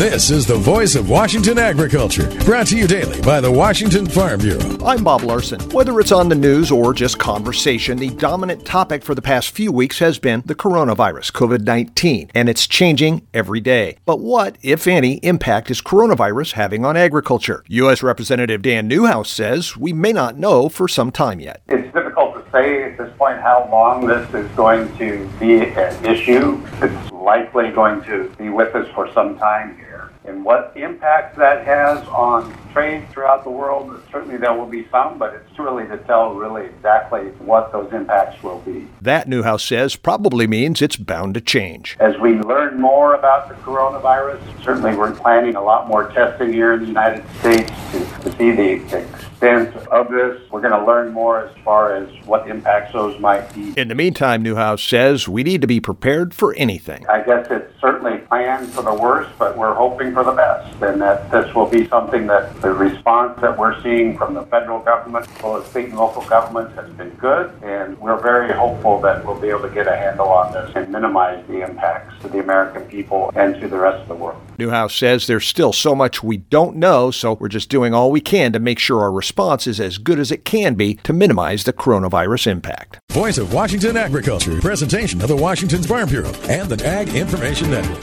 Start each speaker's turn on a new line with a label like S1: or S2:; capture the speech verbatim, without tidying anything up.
S1: This is the voice of Washington agriculture, brought to you daily by the Washington Farm Bureau.
S2: I'm Bob Larson. Whether it's on the news or just conversation, the dominant topic for the past few weeks has been the coronavirus, covid nineteen, and it's changing every day. But what, if any, impact is coronavirus having on agriculture? U S Representative Dan Newhouse says we may not know for some time yet.
S3: It's difficult to say at this point how long this is going to be an issue. It's likely going to be with us for some time here. And what impact that has on trade throughout the world, certainly there will be some, but it's too early to tell really exactly what those impacts will be.
S2: That, Newhouse says, probably means it's bound to change.
S3: As we learn more about the coronavirus, certainly we're planning a lot more testing here in the United States to, to see the extent of this. We're going to learn more as far as what impacts those might be.
S2: In the meantime, Newhouse says we need to be prepared for anything.
S3: I guess it's certainly planned for the worst, but we're hoping for the best, and that this will be something that the response that we're seeing from the federal government, as well as state and local governments, has been good, and we're very hopeful that we'll be able to get a handle on this and minimize the impacts to the American people and to the rest of the world.
S2: Newhouse says there's still so much we don't know, so we're just doing all we can to make sure our response is as good as it can be to minimize the coronavirus impact.
S1: Voice of Washington agriculture, presentation of the Washington Farm Bureau and the Ag Information Network.